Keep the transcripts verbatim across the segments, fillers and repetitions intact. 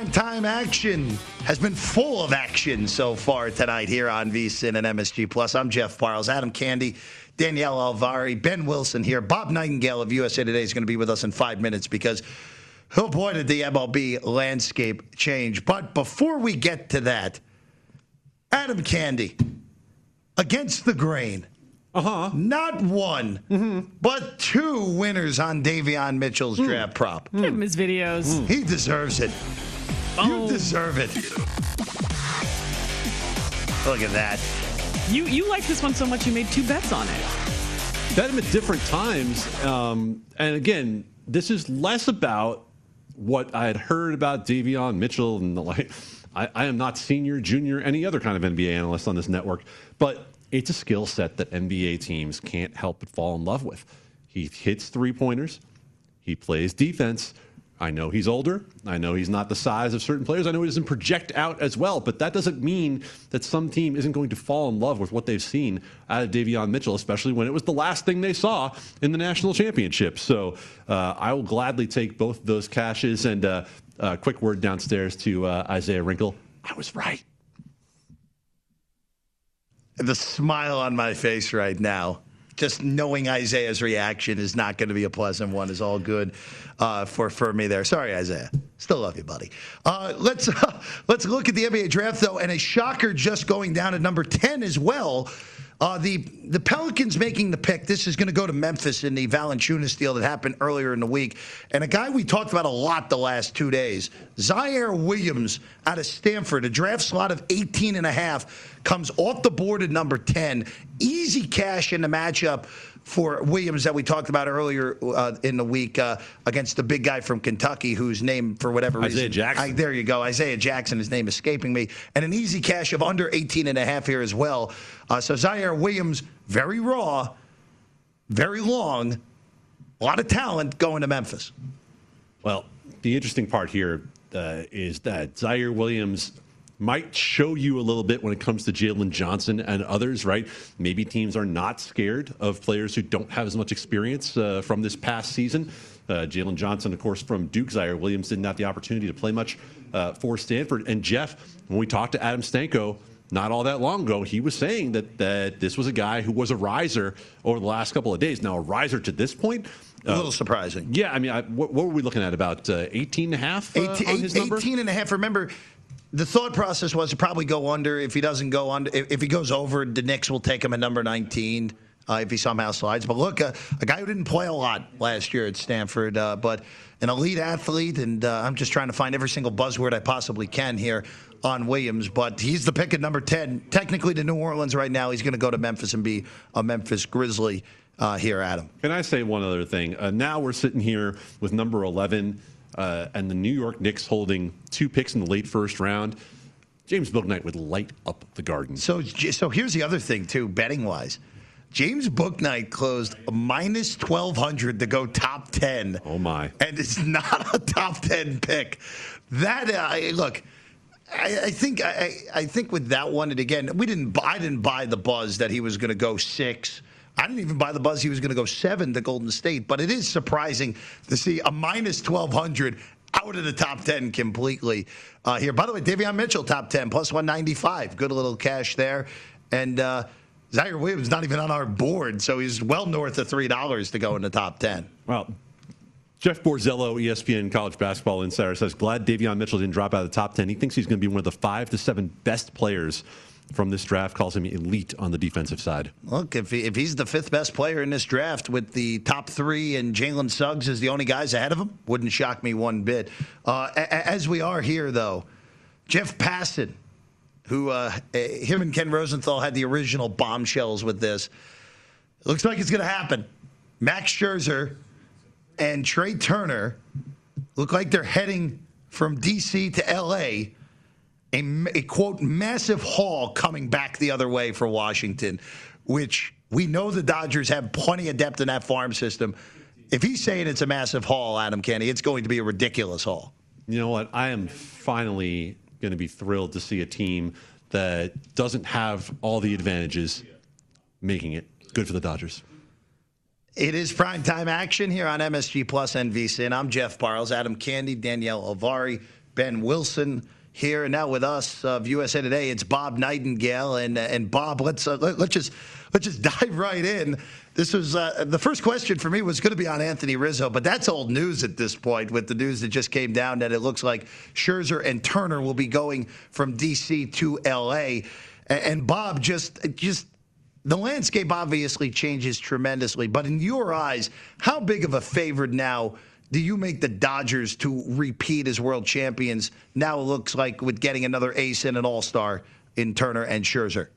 Primetime action has been full of action so far tonight here on VSiN and M S G Plus. I'm Jeff Parles, Adam Candy, Danielle Alvari, Ben Wilson here. Bob Nightingale of U S A Today is going to be with us in five minutes because, oh boy, did the M L B landscape change. But before we get to that, Adam Candy, against the grain. Uh-huh. Not one, mm-hmm. but two winners on Davion Mitchell's mm. draft prop. Give him his videos. Mm. He deserves it. Oh. You deserve it. Look at that. You you like this one so much you made two bets on it. Bet him at different times. Um, and again, this is less about what I had heard about Davion Mitchell and the like. I, I am not senior, junior, any other kind of N B A analyst on this network, but it's a skill set that N B A teams can't help but fall in love with. He hits three-pointers. He plays defense. I know he's older. I know he's not the size of certain players. I know he doesn't project out as well, but that doesn't mean that some team isn't going to fall in love with what they've seen out of Davion Mitchell, especially when it was the last thing they saw in the national championship. So uh, I will gladly take both those cashes. And a uh, uh, quick word downstairs to uh, Isaiah Wrinkle. I was right. The smile on my face right now, just knowing Isaiah's reaction is not going to be a pleasant one, is all good uh, for, for me there. Sorry, Isaiah. Still love you, buddy. Uh, let's uh, let's look at the N B A draft, though, and a shocker just going down at number ten as well. Uh, the the Pelicans making the pick. This is going to go to Memphis in the Valanciunas deal that happened earlier in the week. And a guy we talked about a lot the last two days, Zaire Williams out of Stanford, a draft slot of eighteen and a half, comes off the board at number ten. Easy cash in the matchup for Williams that we talked about earlier uh, in the week uh, against the big guy from Kentucky whose name, for whatever reason. Isaiah Jackson. I, there you go. Isaiah Jackson, his name escaping me. And an easy cash of under eighteen and a half here as well. Uh, so Zaire Williams, very raw, very long, a lot of talent going to Memphis. Well, the interesting part here uh, is that Zaire Williams might show you a little bit when it comes to Jalen Johnson and others, right? Maybe teams are not scared of players who don't have as much experience uh, from this past season. Uh, Jalen Johnson, of course, from Duke. Zaire Williams didn't have the opportunity to play much uh, for Stanford. And Jeff, when we talked to Adam Stanko not all that long ago, he was saying that, that this was a guy who was a riser over the last couple of days. Now, a riser to this point, a little uh, surprising. Yeah, I mean, I, what, what were we looking at? About uh, eighteen and a half uh, eighteen, on his number? eighteen and a half. Remember, the thought process was to probably go under. If he doesn't go under, if, if he goes over, the Knicks will take him at number nineteen uh, if he somehow slides. But look, uh, a guy who didn't play a lot last year at Stanford, uh, but an elite athlete, and uh, I'm just trying to find every single buzzword I possibly can here on Williams. But he's the pick at number ten. Technically to New Orleans right now. He's going to go to Memphis and be a Memphis Grizzly uh, here, Adam. Can I say one other thing? Uh, now we're sitting here with number eleven. Uh, and the New York Knicks holding two picks in the late first round. James Bouknight would light up the Garden. So, so here's the other thing too, betting wise. James Bouknight closed a minus twelve hundred to go top ten. Oh my! And it's not a top ten pick. That uh, look, I, I think I, I think with that one, and again, we didn't. I didn't buy the buzz that he was going to go six. I didn't even buy the buzz he was going to go seven to Golden State, but it is surprising to see a minus twelve hundred out of the top ten completely uh, here. By the way, Davion Mitchell, top ten, plus one ninety-five. Good little cash there. And uh, Zaire Williams not even on our board, so he's well north of three dollars to go in the top ten. Well, Jeff Borzello, E S P N college basketball insider, says, glad Davion Mitchell didn't drop out of the top ten. He thinks he's going to be one of the five to seven best players from this draft, calls him elite on the defensive side. Look, if he, if he's the fifth best player in this draft with the top three and Jalen Suggs is the only guys ahead of him, wouldn't shock me one bit. Uh, as we are here, though, Jeff Passan, who uh, him and Ken Rosenthal had the original bombshells with this. It looks like it's going to happen. Max Scherzer and Trey Turner look like they're heading from D C to L A, A, a, quote, massive haul coming back the other way for Washington, which we know the Dodgers have plenty of depth in that farm system. If he's saying it's a massive haul, Adam Kenny, it's going to be a ridiculous haul. You know what? I am finally going to be thrilled to see a team that doesn't have all the advantages making it. Good for the Dodgers. It is primetime action here on M S G Plus and VSiN. I'm Jeff Parles, Adam Candy, Danielle Alvari, Ben Wilson here, and now with us of U S A Today, it's Bob Nightingale. And and Bob, let's uh, let, let's just let's just dive right in. This was uh, the first question for me was going to be on Anthony Rizzo, but that's old news at this point with the news that just came down that it looks like Scherzer and Turner will be going from D C to L A. And, and Bob, just just the landscape obviously changes tremendously, but in your eyes, how big of a favorite now do you make the Dodgers to repeat as world champions? Now it looks like with getting another ace and an all-star in Turner and Scherzer.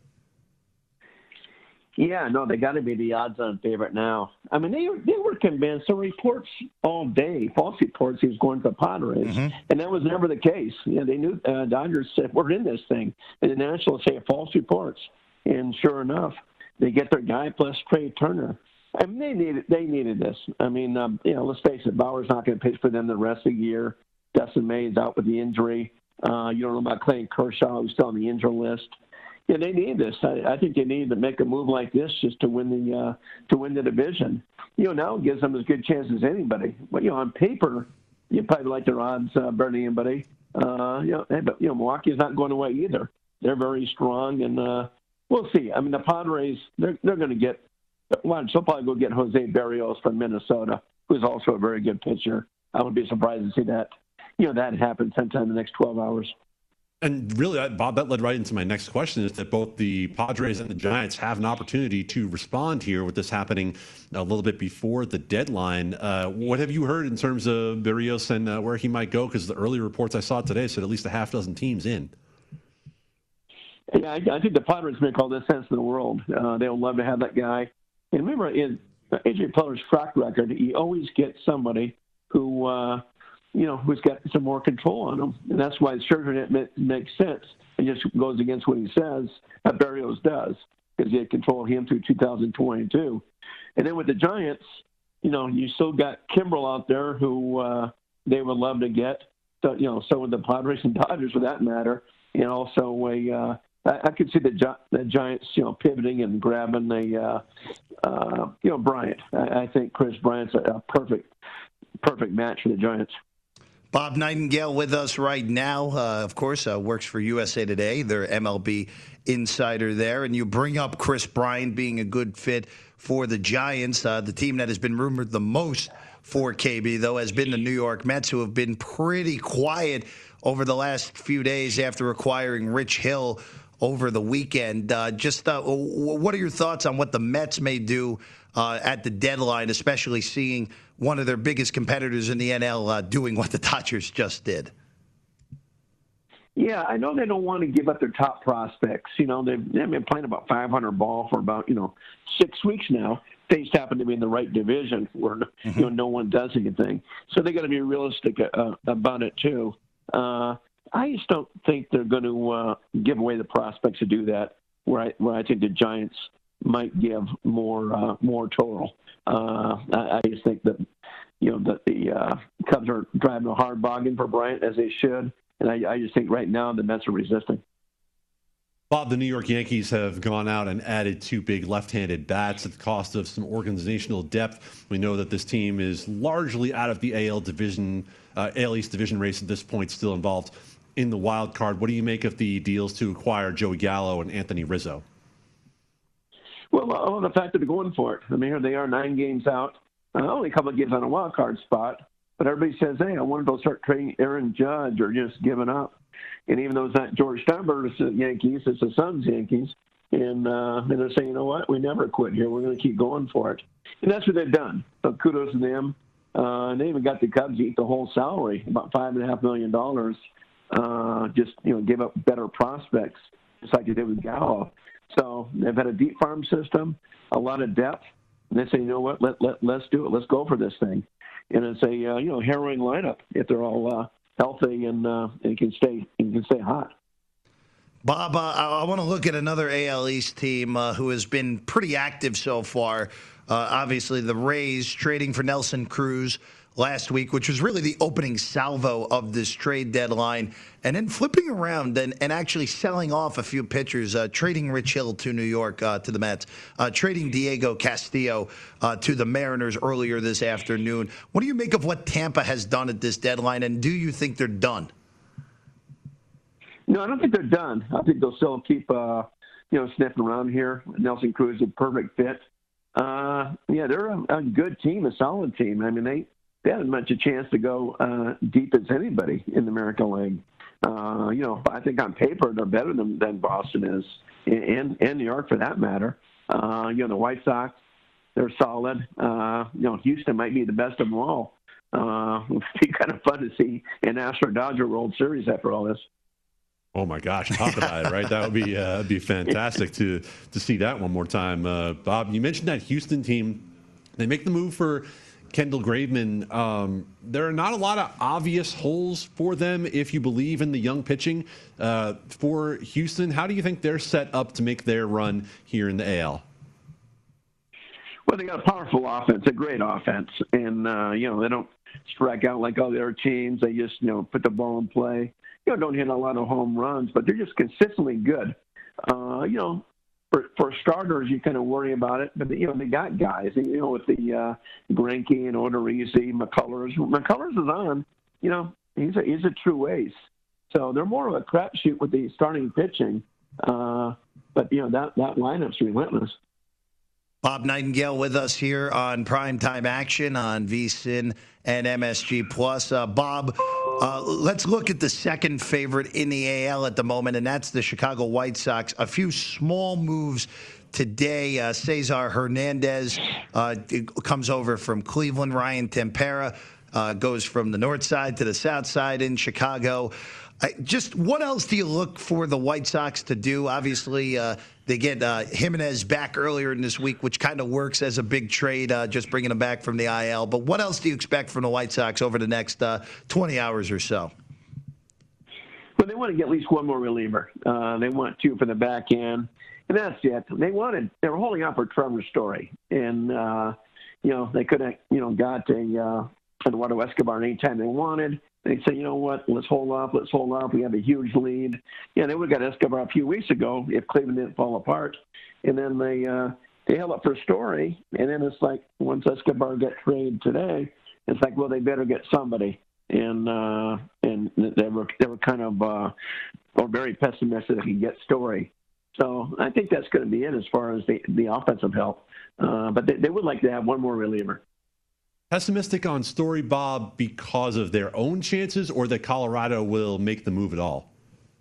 Yeah, no, they got to be the odds-on favorite now. I mean, they they were convinced. There were reports all day, false reports, he was going to the Padres, mm-hmm. and that was never the case. You know, they knew uh, Dodgers said we're in this thing, and the Nationals say false reports, and sure enough, they get their guy plus Trey Turner. I mean, they needed they needed this. I mean, um, you know, let's face it, Bauer's not going to pitch for them the rest of the year. Dustin May is out with the injury. Uh, you don't know about Clayton Kershaw, who's still on the injury list. Yeah, they need this. I, I think they need to make a move like this just to win the uh, to win the division. You know, now it gives them as good chance as anybody. But you know, on paper, you probably like their odds uh, better than anybody. Uh, you know, but you know, Milwaukee's not going away either. They're very strong, and uh, we'll see. I mean, the Padres, they're they're going to get. Well, they'll probably go get Jose Berrios from Minnesota, who's also a very good pitcher. I would be surprised to see that, you know, that happen sometime in the next twelve hours. And really, Bob, that led right into my next question, is that both the Padres and the Giants have an opportunity to respond here with this happening a little bit before the deadline. Uh, what have you heard in terms of Berrios and uh, where he might go? Because the early reports I saw today said at least a half dozen teams in. Yeah, I, I think the Padres make all the sense in the world. Uh, they'll love to have that guy. And remember, in A J Pleller's track record, he always gets somebody who, uh, you know, who's got some more control on him. And that's why Scherzer makes sense. It just goes against what he says, that Berrios does, because he had control of him through two thousand twenty-two. And then with the Giants, you know, you still got Kimbrel out there who uh, they would love to get. So, you know, so would the Padres and Dodgers for that matter. And also a uh, I, I could see the, Gi- the Giants, you know, pivoting and grabbing the, uh, uh, you know, Bryant. I, I think Chris Bryant's a, a perfect, perfect match for the Giants. Bob Nightingale with us right now, uh, of course, uh, works for U S A Today, their M L B insider there. And you bring up Chris Bryant being a good fit for the Giants. Uh, the team that has been rumored the most for K B, though, has been the New York Mets, who have been pretty quiet over the last few days after acquiring Rich Hill over the weekend. Uh, just uh, what are your thoughts on what the Mets may do uh, at the deadline, especially seeing one of their biggest competitors in the N L uh, doing what the Dodgers just did? Yeah, I know they don't want to give up their top prospects. You know, they've, they've been playing about five hundred ball for about, you know, six weeks now. Things happen to be in the right division where, mm-hmm. you know, no one does anything. So they got to be realistic uh, about it, too. Uh, I just don't think they're going to uh, give away the prospects to do that, where I, where I think the Giants might give more uh, more total. Uh, I, I just think that, you know, that the uh, Cubs are driving a hard bargain for Bryant, as they should. And I, I just think right now the Mets are resisting. Bob, the New York Yankees have gone out and added two big left-handed bats at the cost of some organizational depth. We know that this team is largely out of the A L division, uh, A L East division race at this point, still involved in the wild card. What do you make of the deals to acquire Joey Gallo and Anthony Rizzo? Well, uh, the fact that they're going for it. I mean, here they are nine games out, uh, only a couple of games on a wild card spot. But everybody says, hey, I wonder if they'll start trading Aaron Judge or just giving up. And even though it's not George Steinbrenner's Yankees, it's the Suns Yankees. And, uh, and they're saying, you know what, we never quit here. We're going to keep going for it. And that's what they've done. So kudos to them. Uh, and they even got the Cubs to eat the whole salary, about five point five million dollars, uh, just, you know, give up better prospects, just like they did with Gallo. So they've had a deep farm system, a lot of depth. And they say, you know what, let, let, let's do it. Let's go for this thing. And it's a uh, you know harrowing lineup if they're all uh, healthy and uh, and can stay and can stay hot. Bob, uh, I, I want to look at another A L East team uh, who has been pretty active so far. Uh, obviously, the Rays trading for Nelson Cruz last week, which was really the opening salvo of this trade deadline, and then flipping around and, and actually selling off a few pitchers, uh, trading Rich Hill to New York uh, to the Mets, uh, trading Diego Castillo uh, to the Mariners earlier this afternoon. What do you make of what Tampa has done at this deadline, and do you think they're done? No, I don't think they're done. I think they'll still keep, uh, you know, sniffing around here. Nelson Cruz is a perfect fit. Uh, yeah, they're a, a good team, a solid team. I mean, they, they had as much a chance to go uh, deep as anybody in the American League. Uh, you know, I think on paper they're better than, than Boston is, and, and New York for that matter. Uh, you know, the White Sox, they're solid. Uh, you know, Houston might be the best of them all. Uh, it'd be kind of fun to see an Astro-Dodger World Series after all this. Oh my gosh, talk about it, right? That would be uh, be fantastic to to see that one more time. Uh, Bob, you mentioned that Houston team. They make the move for Kendall Graveman. Um, there are not a lot of obvious holes for them if you believe in the young pitching uh, for Houston. How do you think they're set up to make their run here in the A L? Well, they got a powerful offense, a great offense, and uh, you know they don't strike out like all the other teams. They just you know put the ball in play. You know, don't hit a lot of home runs, but they're just consistently good. Uh, you know, for for starters, you kind of worry about it, but you know they got guys. You know, with the uh, Greinke and Odorizzi, McCullers. McCullers is on. You know, he's a he's a true ace. So they're more of a crapshoot with the starting pitching. Uh, but you know that that lineup's relentless. Bob Nightingale with us here on Primetime Action on V S I N and M S G Plus. Uh, Bob, uh, let's look at the second favorite in the A L at the moment, and that's the Chicago White Sox. A few small moves today. Uh, Cesar Hernandez uh, comes over from Cleveland. Ryan Tempera uh, goes from the north side to the south side in Chicago. I, just what else do you look for the White Sox to do? Obviously, uh, they get uh, Jimenez back earlier in this week, which kind of works as a big trade, uh, just bringing him back from the I L. But what else do you expect from the White Sox over the next uh, twenty hours or so? Well, they want to get at least one more reliever. Uh, they want two for the back end, and that's it. They wanted they were holding out for Trevor Story, and uh, you know they could have you know got a uh, Eduardo Escobar anytime they wanted. They said, you know what, let's hold off, let's hold off. We have a huge lead. Yeah, they would have got Escobar a few weeks ago if Cleveland didn't fall apart. And then they uh, they held up for Story. And then it's like, once Escobar got traded today, it's like, well, they better get somebody. And uh, and they were they were kind of uh, or very pessimistic that he get Story. So I think that's going to be it as far as the, the offensive help. Uh, but they, they would like to have one more reliever. Pessimistic on Story, Bob, because of their own chances, or that Colorado will make the move at all?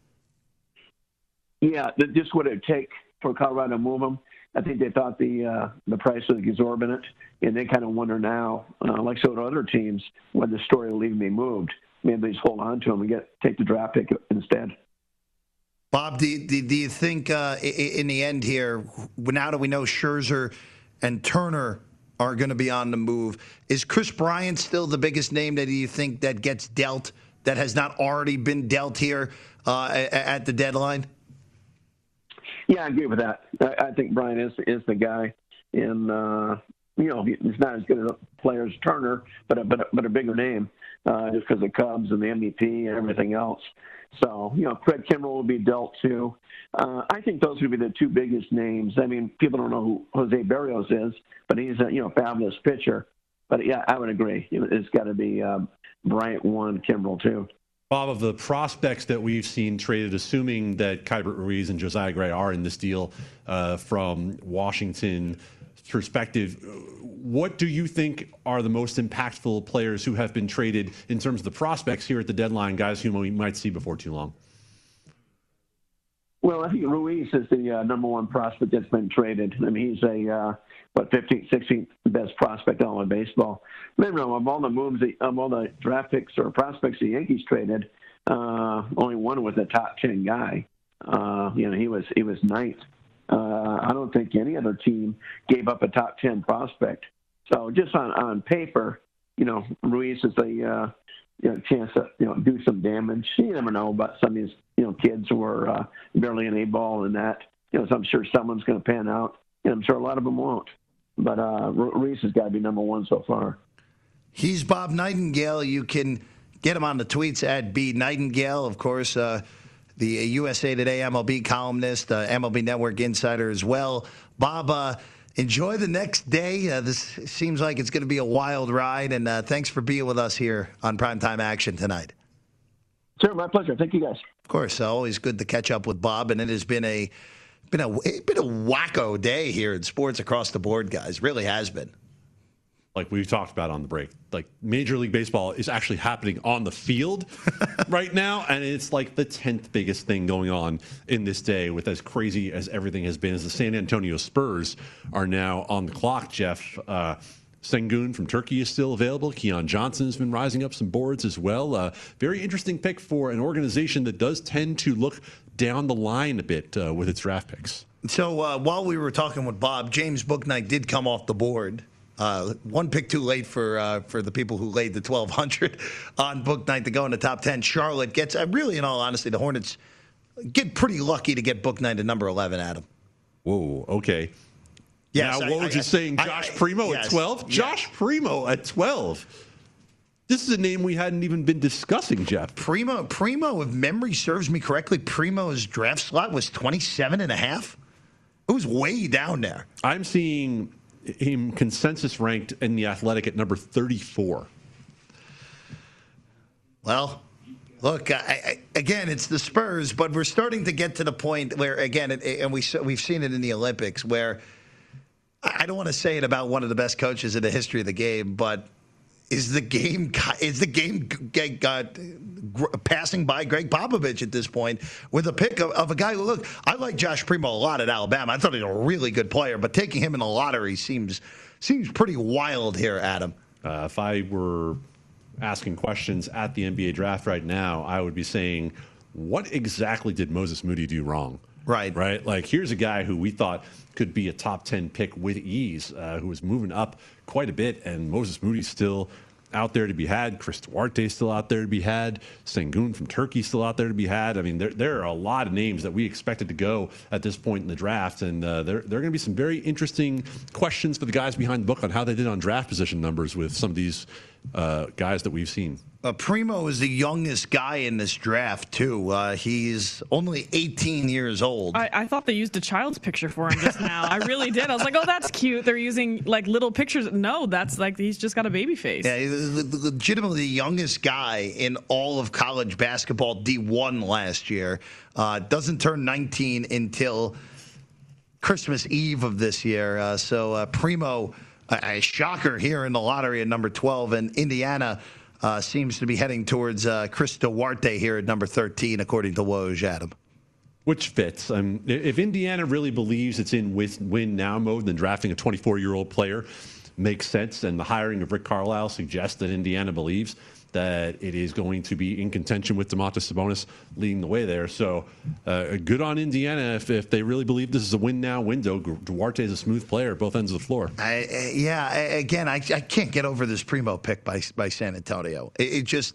Yeah, just what it would take for Colorado to move them. I think they thought the uh, the price was exorbitant, and they kind of wonder now, uh, like so do other teams, when the Story will even be moved. Maybe they just hold on to him and get take the draft pick instead. Bob, do you, do you think uh, in the end here, now that we know Scherzer and Turner are going to be on the move, is Chris Bryant still the biggest name that you think that gets dealt that has not already been dealt here uh, at the deadline? Yeah, I agree with that. I, I think Bryant is is the guy, and uh, you know he's not as good a player as Turner, but a, but a, but a bigger name uh, just because of Cubs and the M V P and everything else. So, you know, Craig Kimbrell will be dealt too. Uh, I think those would be the two biggest names. I mean, people don't know who Jose Berrios is, but he's a, you know, fabulous pitcher. But, yeah, I would agree. It's got to be uh, Bryant one, Kimbrell two. Bob, of the prospects that we've seen traded, assuming that Keibert Ruiz and Josiah Gray are in this deal uh, from Washington perspective, what do you think are the most impactful players who have been traded in terms of the prospects here at the deadline, guys whom we might see before too long? Well, I think Ruiz is the uh, number one prospect that's been traded. I mean, he's a, uh, what, fifteenth, sixteenth best prospect in all of baseball. Remember, of all the moves, of all the draft picks or prospects the Yankees traded, uh, only one was a top ten guy. Uh, you know, he was he was ninth. Uh, I don't think any other team gave up a top ten prospect. So just on, on paper, you know, Ruiz is a uh, you know, chance to you know do some damage. You never know about some of these you know kids who are uh, barely an A-ball and that. You know, so I'm sure someone's going to pan out, and I'm sure a lot of them won't. But uh, Ruiz has got to be number one so far. He's Bob Nightingale. You can get him on the tweets at B Nightingale, of course. Uh, the U S A Today M L B columnist, uh, M L B Network insider as well. Bob, uh, enjoy the next day. Uh, this seems like it's going to be a wild ride, and uh, thanks for being with us here on Primetime Action tonight. Sure, my pleasure. Thank you, guys. Of course, always good to catch up with Bob, and it has been a been a it's been a wacko day here in sports across the board, guys. Really has been. Like we talked about on the break, like Major League Baseball is actually happening on the field right now, and it's like the tenth biggest thing going on in this day. With as crazy as everything has been, as the San Antonio Spurs are now on the clock. Jeff uh, Sengun from Turkey is still available. Keon Johnson has been rising up some boards as well. Uh, very interesting pick for an organization that does tend to look down the line a bit uh, with its draft picks. So uh, while we were talking with Bob, James Bouknight did come off the board. Uh, one pick too late for uh, for the people who laid the twelve hundred on Bouknight to go in the top ten. Charlotte gets, uh, really, in all honesty, the Hornets get pretty lucky to get Bouknight at number eleven, Adam. Whoa, okay. Yes, now, I, what was I, you saying, I, Josh I, Primo yes, at twelve? yes. Josh Primo at twelve. This is a name we hadn't even been discussing, Jeff. Primo, Primo, if memory serves me correctly, Primo's draft slot was twenty-seven and a half. It was way down there. I'm seeing him consensus ranked in the Athletic at number thirty-four. Well, look, I, I, again, it's the Spurs, but we're starting to get to the point where, again, it, and we, we've seen it in the Olympics, where I don't want to say it about one of the best coaches in the history of the game, but is the game is the game got passing by Greg Popovich at this point with a pick of, of a guy who, look, I like Josh Primo a lot at Alabama. I thought he was a really good player, but taking him in the lottery seems seems pretty wild here, Adam. Uh, if I were asking questions at the N B A draft right now, I would be saying, what exactly did Moses Moody do wrong? Right. Right? Like, here's a guy who we thought could be a top ten pick with ease, uh, who was moving up quite a bit, and Moses Moody's still out there to be had. Chris Duarte's still out there to be had. Sengun from Turkey still out there to be had. I mean, there there are a lot of names that we expected to go at this point in the draft, and uh, there, there are going to be some very interesting questions for the guys behind the book on how they did on draft position numbers with some of these uh, guys that we've seen. Uh, Primo is the youngest guy in this draft, too. Uh, he's only eighteen years old. I, I thought they used a child's picture for him just now. I really did. I was like, oh, that's cute. They're using, like, little pictures. No, that's like he's just got a baby face. Yeah, he's legitimately the youngest guy in all of college basketball D one last year. Uh, doesn't turn nineteen until Christmas Eve of this year. Uh, so uh, Primo, a, a shocker here in the lottery at number twelve. And Indiana Uh, seems to be heading towards uh, Chris Duarte here at number thirteen, according to Woj, Adam. Which fits. Um, if Indiana really believes it's in win-now mode, then drafting a twenty-four-year-old player makes sense, and the hiring of Rick Carlisle suggests that Indiana believes that it is going to be in contention with Domantas Sabonis leading the way there. So uh, good on Indiana if, if they really believe this is a win-now window. Duarte is a smooth player at both ends of the floor. I, I, yeah, I, again, I, I can't get over this Primo pick by by San Antonio. It, it just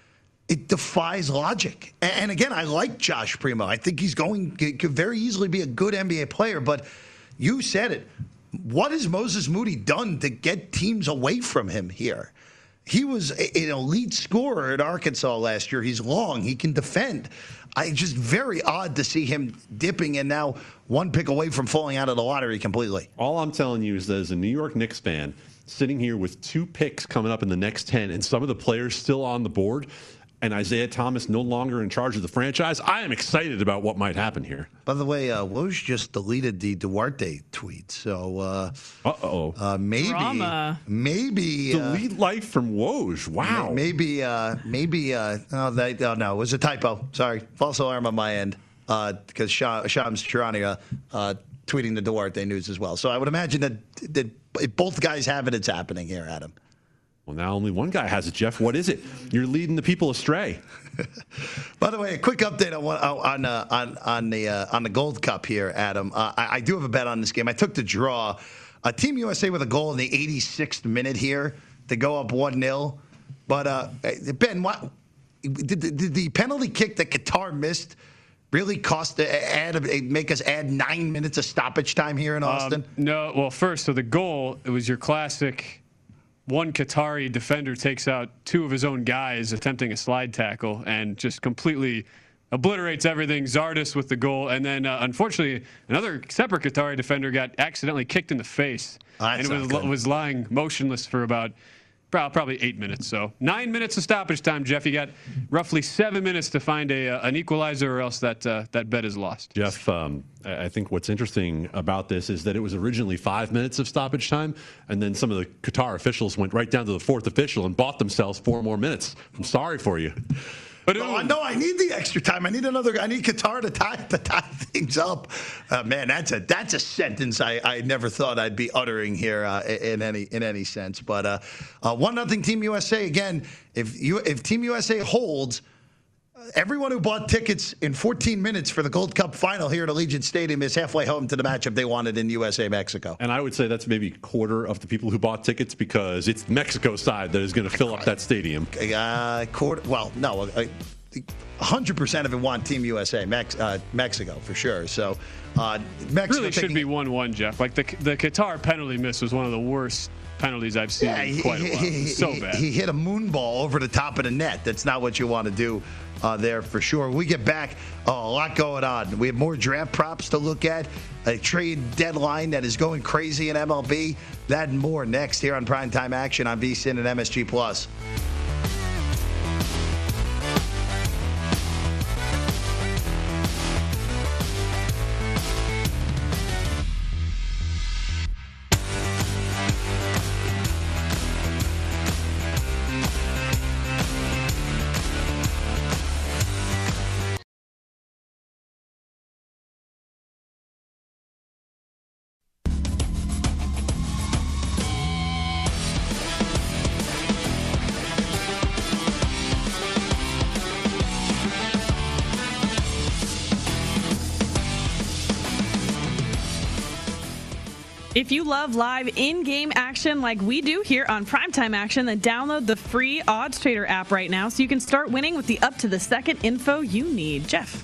it defies logic. And, and again, I like Josh Primo. I think he's going could very easily be a good N B A player. But you said it. What has Moses Moody done to get teams away from him here? He was an elite scorer at Arkansas last year. He's long. He can defend. I just very odd to see him dipping and now one pick away from falling out of the lottery completely. All I'm telling you is that as a New York Knicks fan, sitting here with two picks coming up in the next ten and some of the players still on the board, and Isaiah Thomas no longer in charge of the franchise, I am excited about what might happen here. By the way, uh, Woj just deleted the Duarte tweet, so uh, Uh-oh. uh, maybe, Drama. maybe, uh, Delete life from Woj. Wow. maybe, uh, maybe. Uh, oh, that, oh, no, it was a typo. Sorry, false alarm on my end because uh, Shams Charania uh, tweeting the Duarte news as well. So I would imagine that that if both guys have it, it's happening here, Adam. Well, now only one guy has it, Jeff. What is it? You're leading the people astray. By the way, a quick update on on uh, on on the uh, on the Gold Cup here, Adam. Uh, I, I do have a bet on this game. I took the draw. Uh, Team U S A with a goal in the eighty-sixth minute here to go up one nil. But uh, Ben, what did, did the penalty kick that Qatar missed really cost add make us add nine minutes of stoppage time here in Austin? Um, no. Well, first, so the goal, it was your classic. One Qatari defender takes out two of his own guys attempting a slide tackle and just completely obliterates everything. Zardes with the goal. And then, uh, unfortunately, another separate Qatari defender got accidentally kicked in the face. Oh, and it was, was lying motionless for about probably eight minutes. So nine minutes of stoppage time, Jeff. You got roughly seven minutes to find a uh, an equalizer, or else that uh, that bet is lost. Jeff, um, I think what's interesting about this is that it was originally five minutes of stoppage time, and then some of the Qatar officials went right down to the fourth official and bought themselves four more minutes. I'm sorry for you. But no, no, I need the extra time. I need another. I need Qatar to tie to tie things up. Uh, man, that's a that's a sentence I, I never thought I'd be uttering here uh, in any in any sense. But uh, uh, one nothing Team U S A again. If you if Team U S A holds, everyone who bought tickets in fourteen minutes for the Gold Cup final here at Allegiant Stadium is halfway home to the matchup they wanted in U S A Mexico. And I would say that's maybe a quarter of the people who bought tickets, because it's Mexico side that is going to fill up that stadium. Uh, quarter. Well, no, uh, one hundred percent of it want Team U S A, Mex, uh, Mexico for sure. So, uh, Mexico really should be one one, Jeff. Like the the Qatar penalty miss was one of the worst penalties I've seen yeah, in quite he, a while. It was so bad. He hit a moon ball over the top of the net. That's not what you want to do uh, there for sure. We get back, oh, a lot going on. We have more draft props to look at, a trade deadline that is going crazy in M L B. That and more next here on Primetime Action on VSiN and M S G Plus. If you love live in-game action like we do here on Primetime Action, then download the free Odds Trader app right now so you can start winning with the up-to-the-second info you need. Jeff.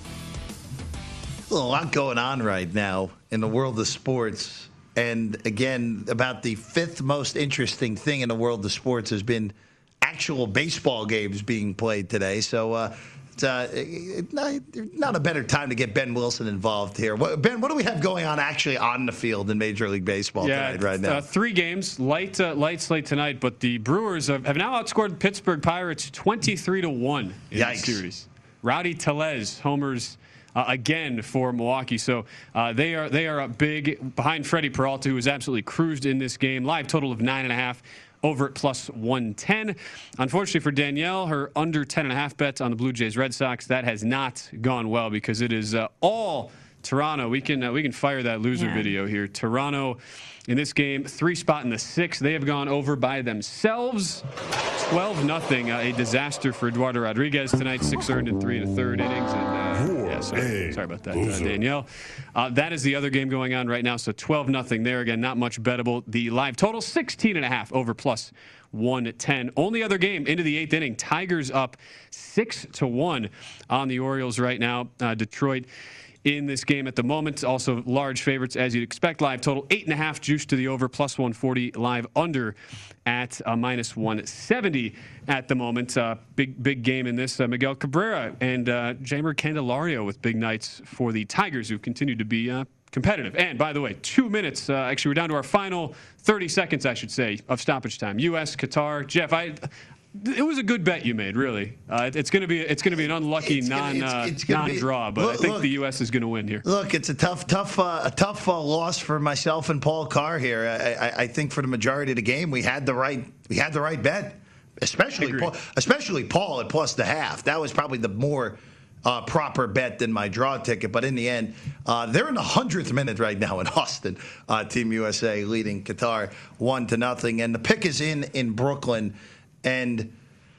A lot going on right now in the world of sports. And again, about the fifth most interesting thing in the world of sports has been actual baseball games being played today. So uh, it's uh, not, not a better time to get Ben Wilson involved here. What, Ben, what do we have going on actually on the field in Major League Baseball yeah, tonight right now? Uh, three games, light uh, light slate tonight, but the Brewers have, have now outscored Pittsburgh Pirates twenty-three to one in Yikes. the series. Rowdy Tellez homers Uh, again for Milwaukee. So uh, they are they are up big behind Freddie Peralta, who has absolutely cruised in this game. Live total of nine and a half, over at plus one ten. Unfortunately for Danielle, her under ten and a half bet on the Blue Jays Red Sox, that has not gone well because it is uh, all Toronto. We can uh, we can fire that loser yeah. video here. Toronto in this game, three spot in the sixth. They have gone over by themselves. twelve nothing. Uh, a disaster for Eduardo Rodriguez tonight. Six earned in three and a third innings. And uh, yeah, sorry, sorry about that, uh, Danielle. Uh, that is the other game going on right now. So twelve nothing there. Again, not much bettable. The live total, sixteen and a half, over plus one ten. Only other game into the eighth inning. Tigers up six to one on the Orioles right now. Uh, Detroit in this game at the moment. Also large favorites as you'd expect. Live total eight and a half, juice to the over, plus one forty. Live under at uh, minus one seventy at the moment. Uh, big big game in this. Uh, Miguel Cabrera and uh, Jeimer Candelario with big nights for the Tigers, who continue to be uh, competitive. And by the way, two minutes. Uh, actually, we're down to our final thirty seconds, I should say, of stoppage time. U S Qatar. Jeff, I. It was a good bet you made, really. Uh, it's going to be it's going to be an unlucky It's gonna- non it's- uh, it's gonna be- non-draw, but look- I think look. the U S is going to win here. Look, it's a tough, tough, uh, a tough uh, loss for myself and Paul Carr here. I, I, I think for the majority of the game, we had the right, we had the right bet, especially Agreed. Paul, especially Paul at plus the half. That was probably the more uh, proper bet than my draw ticket. But in the end, uh, they're in the hundredth minute right now in Austin. Uh, Team U S A leading Qatar one to nothing, and the pick is in in Brooklyn, and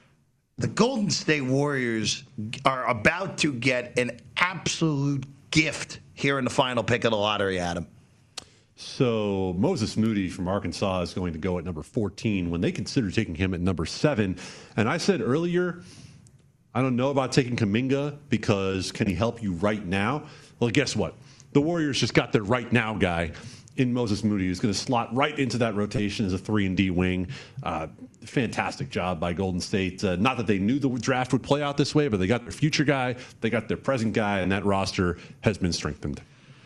the Golden State Warriors are about to get an absolute gift here in the final pick of the lottery, Adam. So Moses Moody from Arkansas is going to go at number fourteen when they consider taking him at number seven. And I said earlier, I don't know about taking Kuminga because can he help you right now? Well, guess what? The Warriors just got their right now guy in Moses Moody, who's going to slot right into that rotation as a three and D wing. Uh, fantastic job by Golden State. Uh, not that they knew the draft would play out this way, but they got their future guy, they got their present guy, and that roster has been strengthened.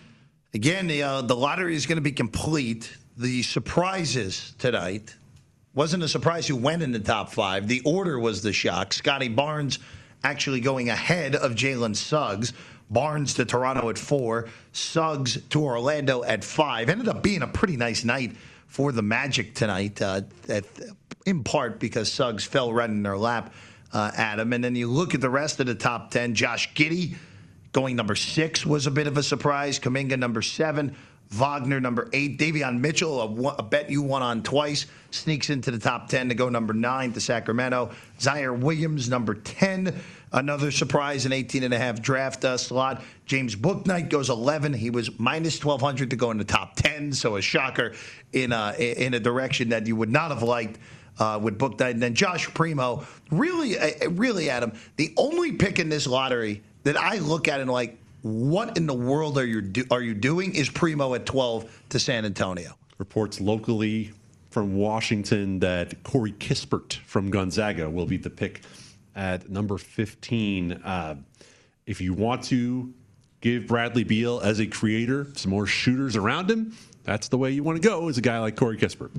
Again, the uh, the lottery is going to be complete. The surprises tonight Wasn't a surprise who went in the top five. The order was the shock. Scotty Barnes actually going ahead of Jalen Suggs. Barnes to Toronto at four. Suggs to Orlando at five. Ended up being a pretty nice night for the Magic tonight, uh, at, in part because Suggs fell right in their lap, uh, Adam. And then you look at the rest of the top ten. Josh Giddey going number six was a bit of a surprise. Kuminga number seven. Wagner number eight. Davion Mitchell, a, a bet you won on twice, sneaks into the top ten to go number nine to Sacramento. Zaire Williams number ten. Another surprise, an eighteen and a half draft uh, slot. James Bouknight goes eleven. He was minus twelve hundred to go in the top ten, so a shocker in a, in a direction that you would not have liked uh, with Bouknight. And then Josh Primo, really, uh, really, Adam, the only pick in this lottery that I look at and like, what in the world are you do, are you doing? Is Primo at twelve to San Antonio? Reports locally from Washington that Corey Kispert from Gonzaga will be the pick at number fifteen. Uh, if you want to give Bradley Beal as a creator some more shooters around him, that's the way you want to go, is a guy like Corey Kispert.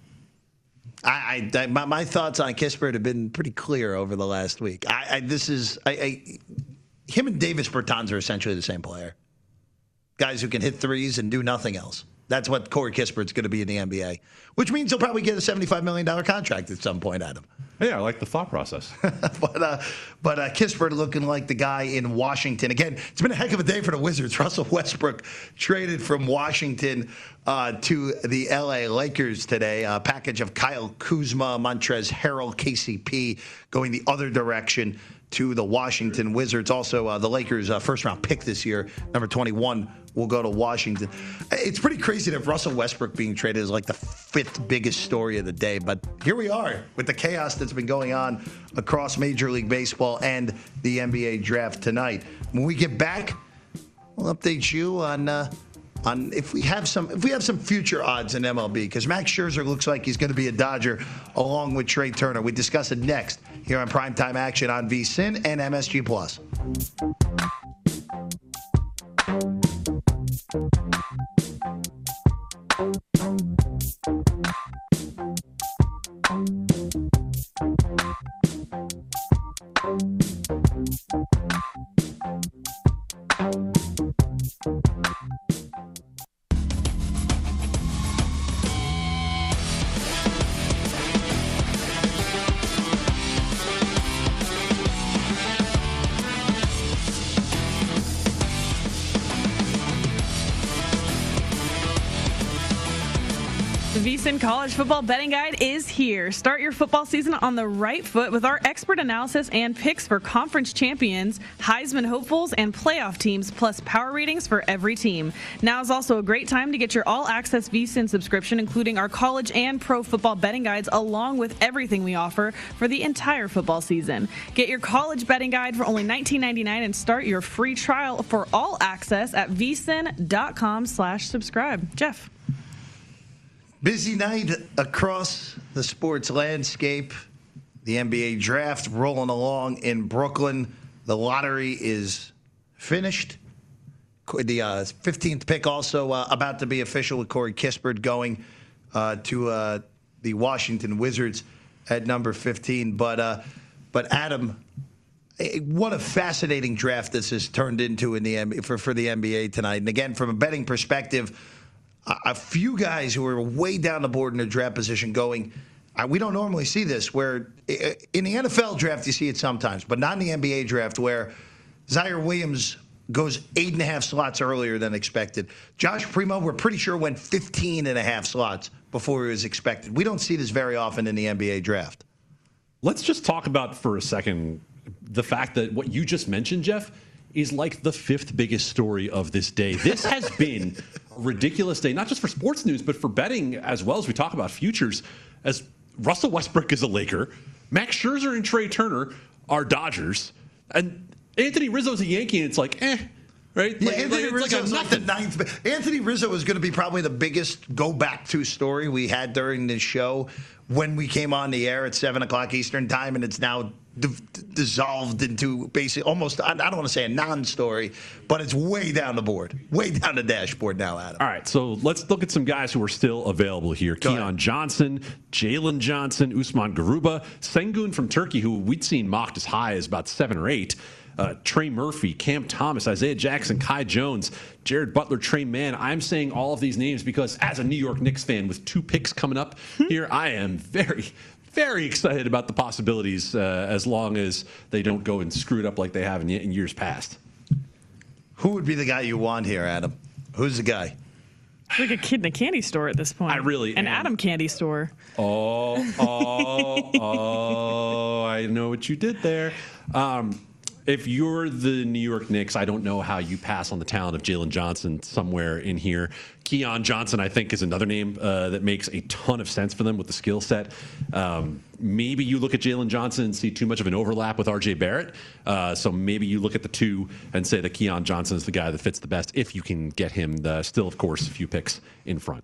I, I, my, my thoughts on Kispert have been pretty clear over the last week. I, I this is I, I him and Davis Bertans are essentially the same player. Guys who can hit threes and do nothing else. That's what Corey Kispert's going to be in the N B A, which means he'll probably get a seventy-five million dollars contract at some point, Adam. Yeah, I like the thought process. but uh, but uh, Kispert looking like the guy in Washington. Again, it's been a heck of a day for the Wizards. Russell Westbrook traded from Washington uh, to the L A Lakers today. A package of Kyle Kuzma, Montrezl Harrell, K C P going the other direction to the Washington Wizards. Also, uh, the Lakers' uh, first-round pick this year, number twenty-one, will go to Washington. It's pretty crazy that Russell Westbrook being traded is like the fifth biggest story of the day. But here we are with the chaos that's been going on across Major League Baseball and the N B A draft tonight. When we get back, we'll update you on uh, on if we have some if we have some future odds in M L B, because Max Scherzer looks like he's going to be a Dodger along with Trey Turner. We discuss it next here on Primetime Action on V S I N and M S G Plus. The VSiN College Football Betting Guide is here. Start your football season on the right foot with our expert analysis and picks for conference champions, Heisman hopefuls, and playoff teams, plus power ratings for every team. Now is also a great time to get your all-access VSiN subscription, including our college and pro football betting guides, along with everything we offer for the entire football season. Get your college betting guide for only nineteen ninety-nine dollars and start your free trial for all access at vsin.com slash subscribe. Jeff. Busy night across the sports landscape. The N B A draft rolling along in Brooklyn. The lottery is finished. The uh, fifteenth pick also uh, about to be official with Corey Kispert going uh, to uh, the Washington Wizards at number fifteen. But uh, but Adam, what a fascinating draft this has turned into in the N B A, for for the N B A tonight. And again, from a betting perspective, a few guys who are way down the board in their draft position going, uh, we don't normally see this, where in the N F L draft you see it sometimes, but not in the N B A draft, where Zaire Williams goes eight and a half slots earlier than expected. Josh Primo, we're pretty sure, went fifteen and a half slots before he was expected. We don't see this very often in the N B A draft. Let's just talk about for a second the fact that what you just mentioned, Jeff, is like the fifth biggest story of this day. This has been a ridiculous day, not just for sports news, but for betting as well, as we talk about futures. As Russell Westbrook is a Laker, Max Scherzer and Trey Turner are Dodgers, and Anthony Rizzo's a Yankee, and it's like, eh, right? Yeah, Like, Anthony like, Rizzo it's like is a not the ninth. Anthony Rizzo is going to be probably the biggest go back to story we had during this show when we came on the air at seven o'clock Eastern time, and it's now d- dissolved into basically almost, I don't want to say a non-story, but it's way down the board, way down the dashboard now, Adam. All right, so let's look at some guys who are still available here. Go Keon ahead. Johnson, Jalen Johnson, Usman Garuba, Sengun from Turkey, who we'd seen mocked as high as about seven or eight. Uh, Trey Murphy, Cam Thomas, Isaiah Jackson, Kai Jones, Jared Butler, Trey Mann. I'm saying all of these names because as a New York Knicks fan with two picks coming up here, I am very, very excited about the possibilities uh, as long as they don't go and screw it up like they have in, in years past. Who would be the guy you want here, Adam? Who's the guy? Like a kid in a candy store at this point. I really An am. Adam candy store. Oh, oh, oh, I know what you did there. Um, if you're the New York Knicks, I don't know how you pass on the talent of Jalen Johnson somewhere in here. Keon Johnson, I think, is another name uh, that makes a ton of sense for them with the skill set. Um, maybe you look at Jalen Johnson and see too much of an overlap with R J Barrett. Uh, so maybe you look at the two and say that Keon Johnson is the guy that fits the best if you can get him, the, still, of course, a few picks in front.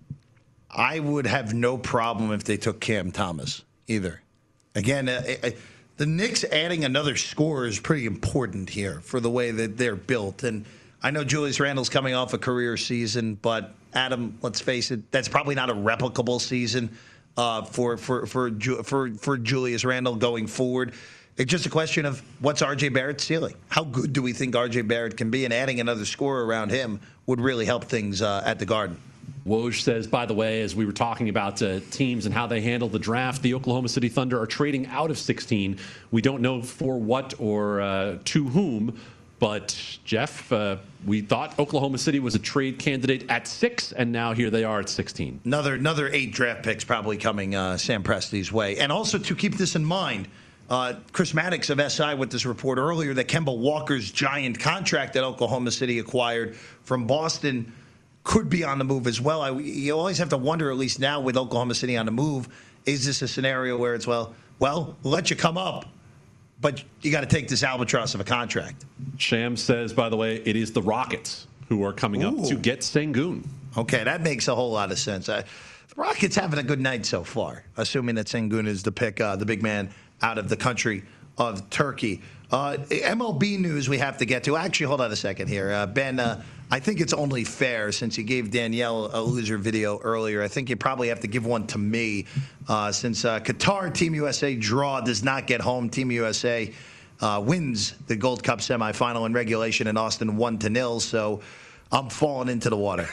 I would have no problem if they took Cam Thomas either. Again, uh, uh, the Knicks adding another scorer is pretty important here for the way that they're built. And I know Julius Randle's coming off a career season, but Adam, let's face it, that's probably not a replicable season uh, for, for, for, for, for Julius Randle going forward. It's just a question of what's R J Barrett's ceiling. How good do we think R J Barrett can be? And adding another scorer around him would really help things uh, at the Garden. Woj says, by the way, as we were talking about uh, teams and how they handle the draft, the Oklahoma City Thunder are trading out of sixteen. We don't know for what or uh, to whom, but Jeff, uh, we thought Oklahoma City was a trade candidate at six, and now here they are at sixteen. Another another eight draft picks probably coming uh, Sam Presti's way. And also to keep this in mind, uh, Chris Maddox of S I with this report earlier that Kemba Walker's giant contract that Oklahoma City acquired from Boston could be on the move as well. I, you always have to wonder, at least now with Oklahoma City on the move, is this a scenario where it's, well, well, we'll let you come up, but you got to take this albatross of a contract. Sham says, by the way, it is the Rockets who are coming Ooh. up to get Sengun. Okay, that makes a whole lot of sense. Uh, the Rockets having a good night so far, assuming that Sengun is the pick, uh, the big man out of the country of Turkey. Uh, M L B news we have to get to. Actually, hold on a second here. Uh, Ben, uh, I think it's only fair, since you gave Danielle a loser video earlier, I think you probably have to give one to me. Uh, since uh, Qatar Team U S A draw does not get home, Team U S A uh, wins the Gold Cup semifinal in regulation in Austin one to nil. So I'm falling into the water.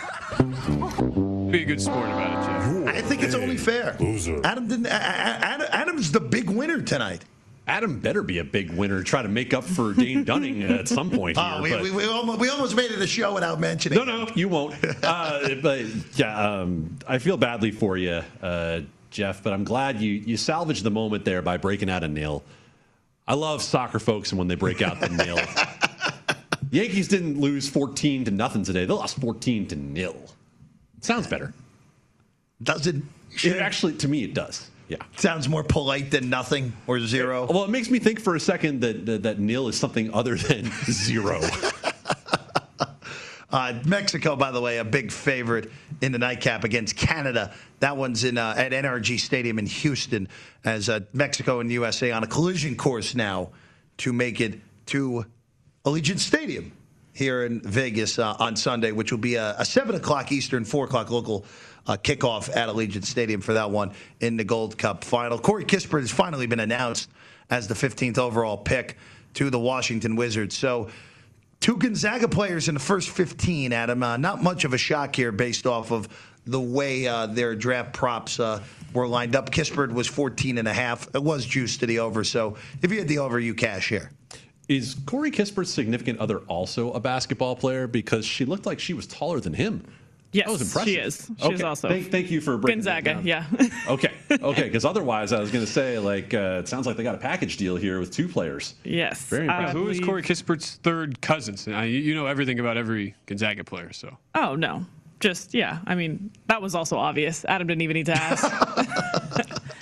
Be a good sport about it, Jeff. I think it's only fair. Loser. Adam didn't. Adam, Adam's the big winner tonight. Adam better be a big winner, try to make up for Dane Dunning at some point here. Oh, we, but- we, we, almost, we almost made it a show without mentioning No, no, you won't. Uh, but yeah, um, I feel badly for you, uh, Jeff. But I'm glad you you salvaged the moment there by breaking out a nil. I love soccer folks, and when they break out the nil, Yankees didn't lose fourteen to nothing today. They lost fourteen to nil. Sounds better. Does it? It actually, to me, it does. Yeah. Sounds more polite than nothing or zero. Well, it makes me think for a second that that, that nil is something other than zero. Uh, Mexico, by the way, a big favorite in the nightcap against Canada. That one's in uh, at N R G Stadium in Houston, as uh, Mexico and U S A on a collision course now to make it to Allegiant Stadium here in Vegas uh, on Sunday, which will be a, a seven o'clock Eastern, four o'clock local uh, kickoff at Allegiant Stadium for that one in the Gold Cup final. Corey Kispert has finally been announced as the fifteenth overall pick to the Washington Wizards. So two Gonzaga players in the first fifteen, Adam. Uh, not much of a shock here based off of the way uh, their draft props uh, were lined up. Kispert was fourteen and a half. It was juiced to the over. So if you had the over, you cash here. Is Corey Kispert's significant other also a basketball player? Because she looked like she was taller than him. Yes, That was impressive. she is. She's okay. also Thank, thank you for breaking that Gonzaga. down. Yeah. Okay. Okay. Because otherwise, I was going to say, like, uh, it sounds like they got a package deal here with two players. Yes. Very Uh, impressive. Who is we- Corey Kispert's third cousin? Uh, you, you know everything about every Gonzaga player, so. Oh no. Just yeah. I mean, that was also obvious. Adam didn't even need to ask. I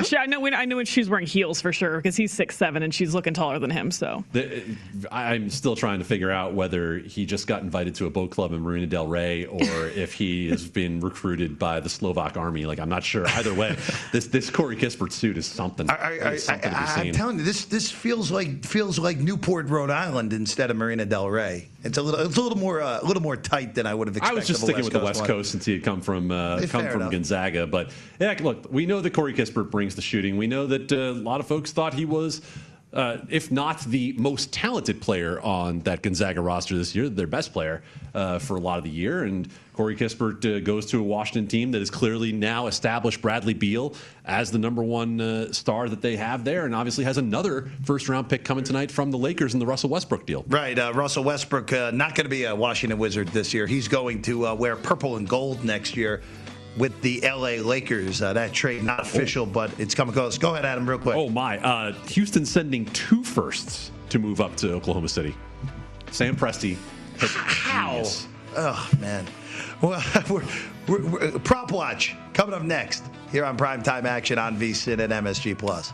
she, I know when I know when she's wearing heels for sure because he's six seven and she's looking taller than him. So the, I'm still trying to figure out whether he just got invited to a boat club in Marina del Rey or if he has been recruited by the Slovak army. Like, I'm not sure. Either way, this this Corey Kispert suit is something. I, I, It's something I, to be I, seen. I'm telling you, this this feels like feels like Newport, Rhode Island, instead of Marina del Rey. It's a little it's a little more uh, a little more tight than I would have expected. I was just of a sticking West with the Coast West one. Coast since he had come from uh, Hey, come fair from enough. Gonzaga. But yeah, look, we know that Corey Kispert brings the shooting. We know that uh, a lot of folks thought he was, uh, if not the most talented player on that Gonzaga roster this year, their best player uh, for a lot of the year. And Corey Kispert uh, goes to a Washington team that has clearly now established Bradley Beal as the number one uh, star that they have there, and obviously has another first-round pick coming tonight from the Lakers in the Russell Westbrook deal. Right, uh, Russell Westbrook uh, not going to be a Washington Wizard this year. He's going to uh, wear purple and gold next year with the L A Lakers. Uh, that trade not official, but it's coming close. Go ahead, Adam, real quick. Oh, my. Uh, Houston sending two firsts to move up to Oklahoma City. Sam Presti. How? Oh, man. Well, we're, we're, we're, Prop Watch coming up next here on Primetime Action on VSiN and M S G Plus.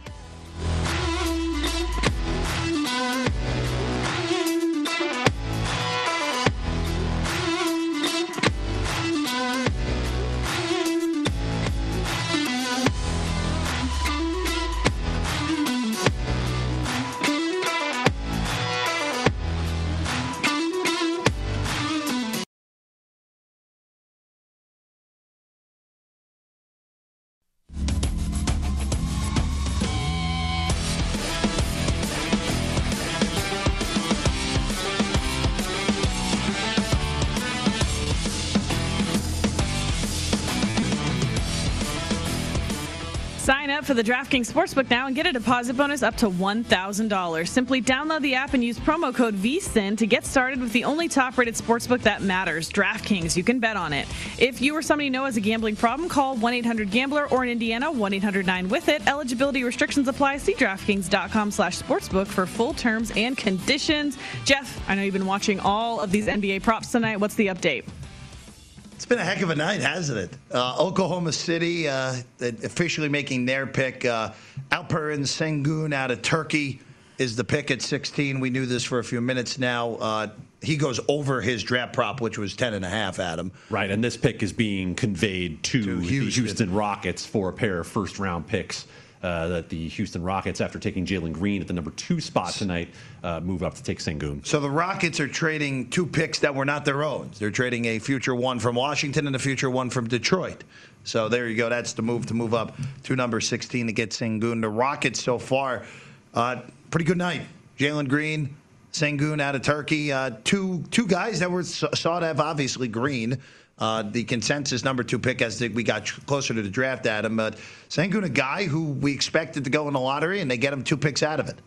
Sign up for the DraftKings Sportsbook now and get a deposit bonus up to one thousand dollars. Simply download the app and use promo code V S I N to get started with the only top-rated sportsbook that matters, DraftKings. You can bet on it. If you or somebody you know has a gambling problem, call one eight hundred gambler or in Indiana, one eight hundred nine with it. Eligibility restrictions apply. See DraftKings.com slash sportsbook for full terms and conditions. Jeff, I know you've been watching all of these N B A props tonight. What's the update? It's been a heck of a night, hasn't it? Uh, Oklahoma City uh, officially making their pick. Uh, Alperen Sengun out of Turkey is the pick at sixteen. We knew this for a few minutes now. Uh, he goes over his draft prop, which was ten and a half, Adam. Right, and this pick is being conveyed to, To the Houston. Houston Rockets for a pair of first-round picks. Uh, that the Houston Rockets, after taking Jalen Green at the number two spot tonight, uh, move up to take Sengun. So the Rockets are trading two picks that were not their own. They're trading a future one from Washington and a future one from Detroit. So there you go. That's the move to move up to number sixteen to get Sengun. The Rockets so far, uh, pretty good night. Jalen Green, Sengun out of Turkey. Uh, two two guys that were sought to have obviously Green. Uh, the consensus number two pick as we got closer to the draft, Adam. But Sengun, a guy who we expected to go in the lottery, and they get him two picks out of it.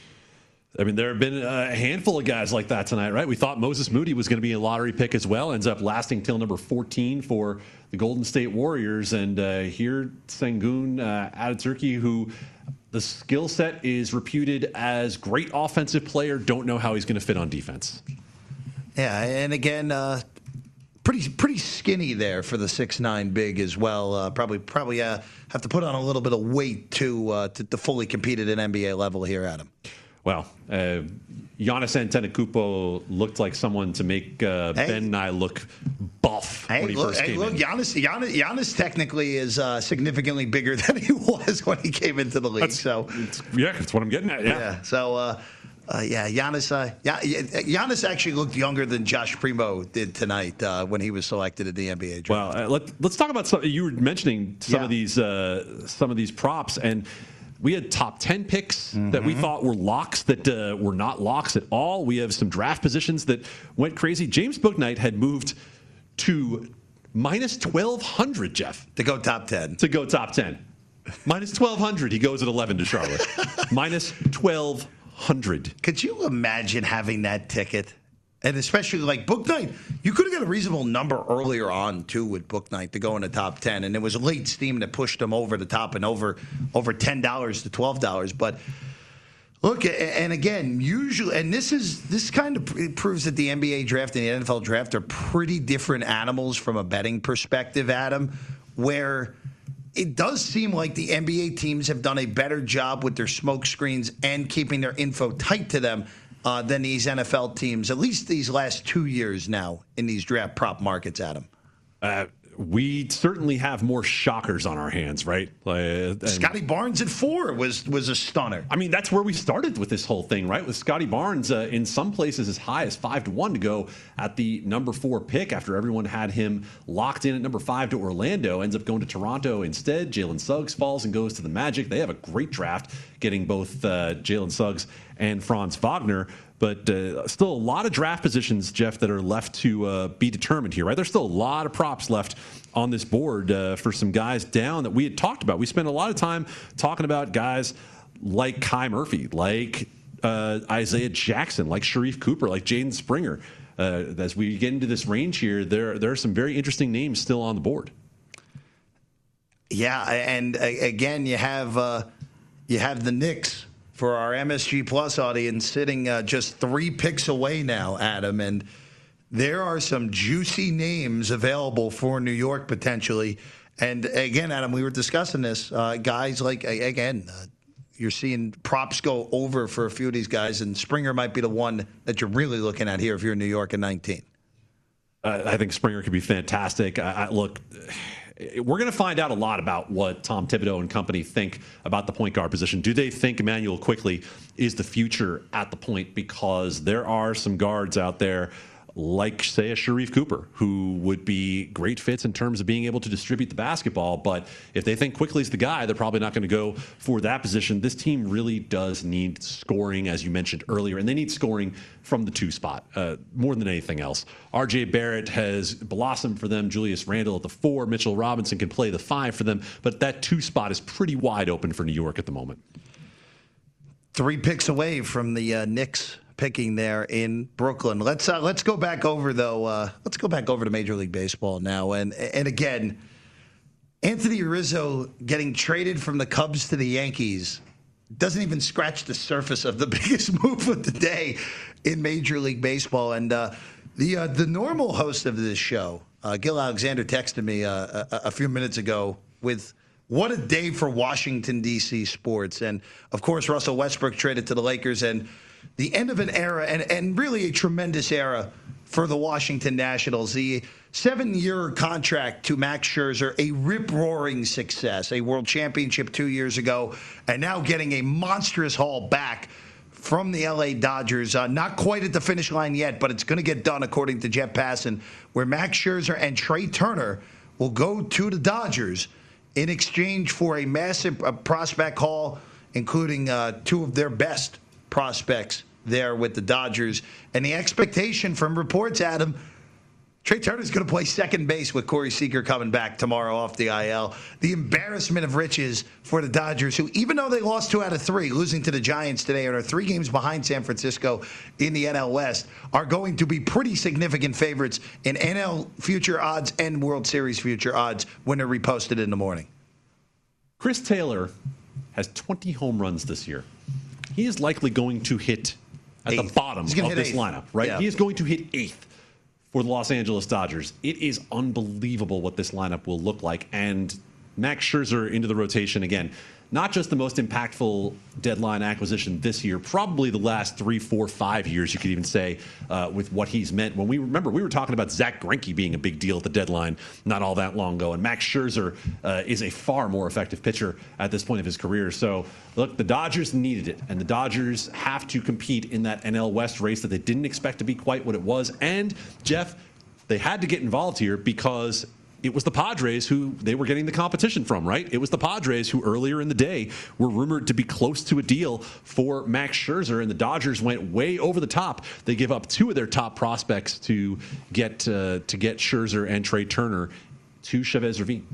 I mean, there have been a handful of guys like that tonight, right? We thought Moses Moody was going to be a lottery pick as well. Ends up lasting till number fourteen for the Golden State Warriors. And uh, here, Sengun uh, out of Turkey, who the skill set is reputed as great offensive player. Don't know how he's going to fit on defense. Yeah, and again, uh, pretty pretty skinny there for the six nine big as well. Uh, probably probably uh, have to put on a little bit of weight to, uh, to to fully compete at an N B A level here, Adam. Well, uh, Giannis Antetokounmpo looked like someone to make uh, Hey. Ben and I look buff Hey, when he look, first hey, came look in. Giannis, Giannis, Giannis technically is uh, significantly bigger than he was when he came into the league. That's, so it's, yeah, that's what I'm getting at. Yeah. yeah, so uh, uh, yeah, Giannis, uh, yeah, yeah, Giannis actually looked younger than Josh Primo did tonight uh, when he was selected at the N B A draft. Well, uh, let, let's talk about some. You were mentioning some Yeah. of these uh, some of these props, and we had top ten picks Mm-hmm. that we thought were locks that uh, were not locks at all. We have some draft positions that went crazy. James Bouknight had moved to minus twelve hundred, Jeff, To go top ten. to go top ten. Minus twelve hundred, he goes at eleven to Charlotte. Minus twelve hundred. Could you imagine having that ticket? And especially like Book Night, you could have got a reasonable number earlier on too with Book Night to go in the top ten, and it was late steam that pushed them over the top and over over ten dollars to twelve dollars. But look, and again, usually, and this is this kind of proves that the N B A draft and the N F L draft are pretty different animals from a betting perspective, Adam, where it does seem like the N B A teams have done a better job with their smoke screens and keeping their info tight to them uh, than these N F L teams, at least these last two years now in these draft prop markets, Adam. Uh, we certainly have more shockers on our hands, right? Uh, Scotty Barnes at four was was a stunner. I mean, that's where we started with this whole thing, right? With Scotty Barnes, uh, in some places as high as five to one to go at the number four pick after everyone had him locked in at number five to Orlando. Ends up going to Toronto instead. Jalen Suggs falls and goes to the Magic. They have a great draft, getting both uh, Jalen Suggs and Franz Wagner. But uh, still a lot of draft positions, Jeff, that are left to uh, be determined here, right? There's still a lot of props left on this board uh, for some guys down that we had talked about. We spent a lot of time talking about guys like Kai Murphy, like uh, Isaiah Jackson, like Sharif Cooper, like Jaden Springer. Uh, as we get into this range here, there, there are some very interesting names still on the board. Yeah, and uh, again, you have uh, you have the Knicks for our M S G Plus audience sitting uh, just three picks away now, Adam. And there are some juicy names available for New York potentially. And again, Adam, we were discussing this. Uh, guys like, again, uh, you're seeing props go over for a few of these guys, and Springer might be the one that you're really looking at here if you're in New York at nineteen. Uh, I think Springer could be fantastic. I, I look... We're going to find out a lot about what Tom Thibodeau and company think about the point guard position. Do they think Emmanuel Quickley is the future at the point? Because there are some guards out there like, say, a Sharif Cooper, who would be great fits in terms of being able to distribute the basketball. But if they think Quickley's the guy, they're probably not going to go for that position. This team really does need scoring, as you mentioned earlier, and they need scoring from the two spot uh, more than anything else. R J Barrett has blossomed for them. Julius Randle at the four. Mitchell Robinson can play the five for them. But that two spot is pretty wide open for New York at the moment. Three picks away from the uh, Knicks picking there in Brooklyn. Let's uh, let's go back over though. Uh, let's go back over to Major League Baseball now. And and again, Anthony Rizzo getting traded from the Cubs to the Yankees doesn't even scratch the surface of the biggest move of the day in Major League Baseball. And uh, the uh, the normal host of this show, uh, Gil Alexander, texted me uh, a, a few minutes ago with, what a day for Washington, D C sports. And of course, Russell Westbrook traded to the Lakers, and the end of an era, and, and really a tremendous era for the Washington Nationals. The seven-year contract to Max Scherzer, a rip-roaring success, a world championship two years ago, and now getting a monstrous haul back from the L A Dodgers. Uh, not quite at the finish line yet, but it's going to get done, according to Jeff Passan, where Max Scherzer and Trey Turner will go to the Dodgers in exchange for a massive uh, prospect haul, including uh, two of their best prospects there with the Dodgers. And the expectation from reports, Adam, Trey Turner's going to play second base with Corey Seager coming back tomorrow off the I L. The embarrassment of riches for the Dodgers, who, even though they lost two out of three, losing to the Giants today and are three games behind San Francisco in the N L West, are going to be pretty significant favorites in N L future odds and World Series future odds when they're reposted in the morning. Chris Taylor has twenty home runs this year. He is likely going to hit at eighth. the bottom of this eighth. lineup, right? Yeah. He is going to hit eighth for the Los Angeles Dodgers. It is unbelievable what this lineup will look like. And Max Scherzer into the rotation again. Not just the most impactful deadline acquisition this year, probably the last three, four, five years, you could even say, uh, with what he's meant. When we remember, we were talking about Zach Greinke being a big deal at the deadline not all that long ago, and Max Scherzer uh, is a far more effective pitcher at this point of his career. So, look, the Dodgers needed it, and the Dodgers have to compete in that N L West race that they didn't expect to be quite what it was. And, Jeff, they had to get involved here because it was the Padres who they were getting the competition from, right? It was the Padres who earlier in the day were rumored to be close to a deal for Max Scherzer, and the Dodgers went way over the top. They give up two of their top prospects to get uh, to get Scherzer and Trey Turner to Chavez Ravine.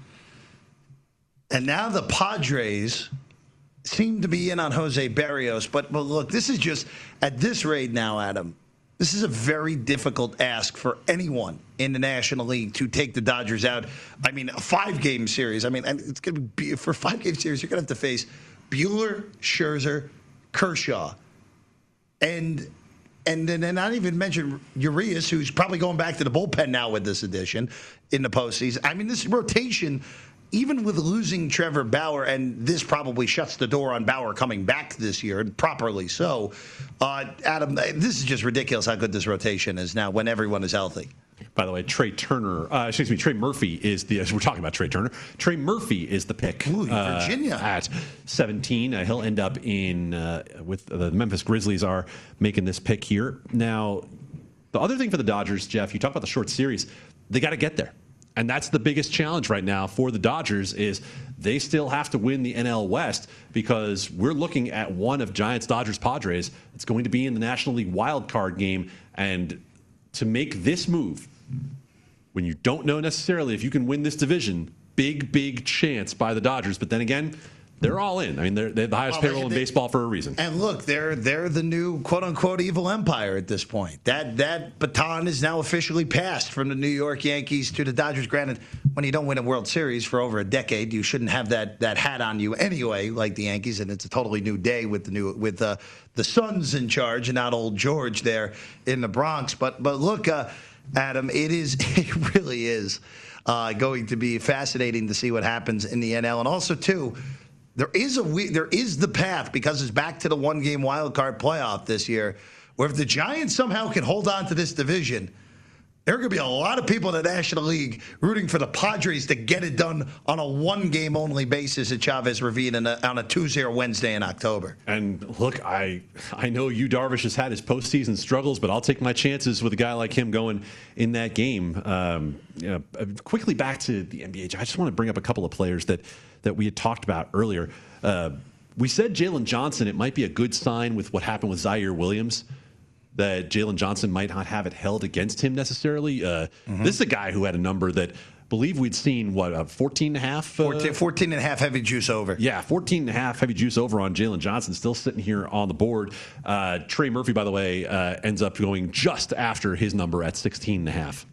And now the Padres seem to be in on Jose Berrios, but, but look, this is just, at this rate now, Adam, this is a very difficult ask for anyone in the National League to take the Dodgers out. I mean, a five-game series. I mean, it's going to be for a five-game series. You're going to have to face Buehler, Scherzer, Kershaw, and and then and not even mention Urias, who's probably going back to the bullpen now with this addition in the postseason. I mean, this rotation even with losing Trevor Bauer, and this probably shuts the door on Bauer coming back this year, and properly so, uh, Adam, this is just ridiculous how good this rotation is now when everyone is healthy. By the way, Trey Turner, uh, excuse me, Trey Murphy is the, we're talking about Trey Turner. Trey Murphy is the pick. Ooh, Virginia. Uh, at seventeen. Uh, he'll end up in, uh, with the Memphis Grizzlies are making this pick here. Now, the other thing for the Dodgers, Jeff, you talk about the short series, they got to get there. And that's the biggest challenge right now for the Dodgers is they still have to win the N L West because we're looking at one of Giants, Dodgers, Padres. It's going to be in the National League wild card game. And to make this move, when you don't know necessarily if you can win this division, big, big chance by the Dodgers. But then again, they're all in. I mean, they're, they're the highest well, payroll they, in baseball for a reason. And look, they're they're the new quote-unquote evil empire at this point. That that baton is now officially passed from the New York Yankees to the Dodgers. Granted, when you don't win a World Series for over a decade, you shouldn't have that that hat on you anyway, like the Yankees. And it's a totally new day with the new with uh, the Suns in charge and not old George there in the Bronx. But but look, uh, Adam, it is it really is uh, going to be fascinating to see what happens in the N L, and also too. There is a there is the path because it's back to the one game wild card playoff this year, where if the Giants somehow can hold on to this division, there are going to be a lot of people in the National League rooting for the Padres to get it done on a one game only basis at Chavez Ravine in a, on a Tuesday or Wednesday in October. And look, I I know Yu Darvish has had his postseason struggles, but I'll take my chances with a guy like him going in that game. Um, you know, quickly back to the N B A, I just want to bring up a couple of players that. that we had talked about earlier. Uh, we said Jalen Johnson, it might be a good sign with what happened with Zaire Williams, that Jalen Johnson might not have it held against him necessarily. Uh, mm-hmm. This is a guy who had a number that I believe we'd seen, what, uh, fourteen and a half? Uh, fourteen, fourteen and a half heavy juice over. Yeah, fourteen and a half heavy juice over on Jalen Johnson, still sitting here on the board. Uh, Trey Murphy, by the way, uh, ends up going just after his number at sixteen and a half.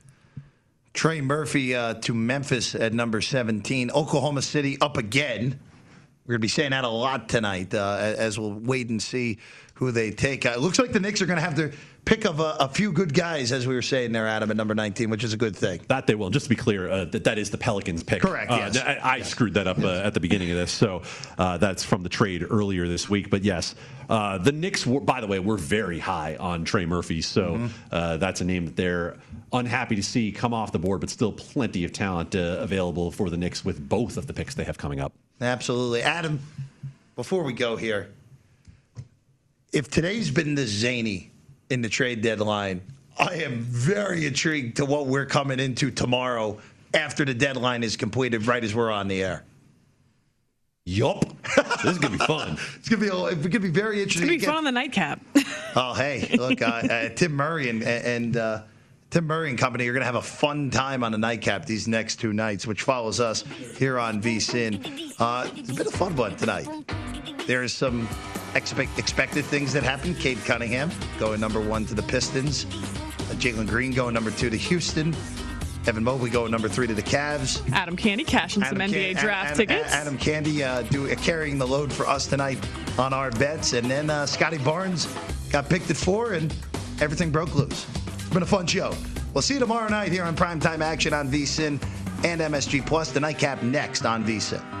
Trey Murphy uh, to Memphis at number seventeen. Oklahoma City up again. We're going to be saying that a lot tonight uh, as we'll wait and see who they take. Uh, it looks like the Knicks are going to have their pick of a, a few good guys, as we were saying there, Adam, at number nineteen, which is a good thing. That they will. Just to be clear, uh, that, that is the Pelicans pick. Correct, uh, yes. I, I yes. screwed that up uh, at the beginning of this, so uh, that's from the trade earlier this week. But yes, uh, the Knicks, were, by the way, were very high on Trey Murphy, so mm-hmm. uh, that's a name that they're unhappy to see come off the board, but still plenty of talent uh, available for the Knicks with both of the picks they have coming up. Absolutely. Adam, before we go here, if today's been this zany in the trade deadline, I am very intrigued to what we're coming into tomorrow after the deadline is completed, right as we're on the air. Yup. This is going to be fun. It's going to be it's going to be very interesting. It's going to be fun on the nightcap. Oh, hey, look, uh, uh, Tim Murray and, and uh, Tim Murray and company are going to have a fun time on the nightcap these next two nights, which follows us here on V S I N. Uh, it's been a fun one tonight. There's some expect, expected things that happen. Cade Cunningham going number one to the Pistons. Uh, Jalen Green going number two to Houston. Evan Mobley going number three to the Cavs. Adam Candy cashing Adam some N B A Can- draft Adam, tickets. Adam Candy uh, do, uh, carrying the load for us tonight on our bets. And then uh, Scotty Barnes got picked at four, and everything broke loose. It's been a fun show. We'll see you tomorrow night here on Primetime Action on V S I N and M S G Plus. The nightcap next on V S I N.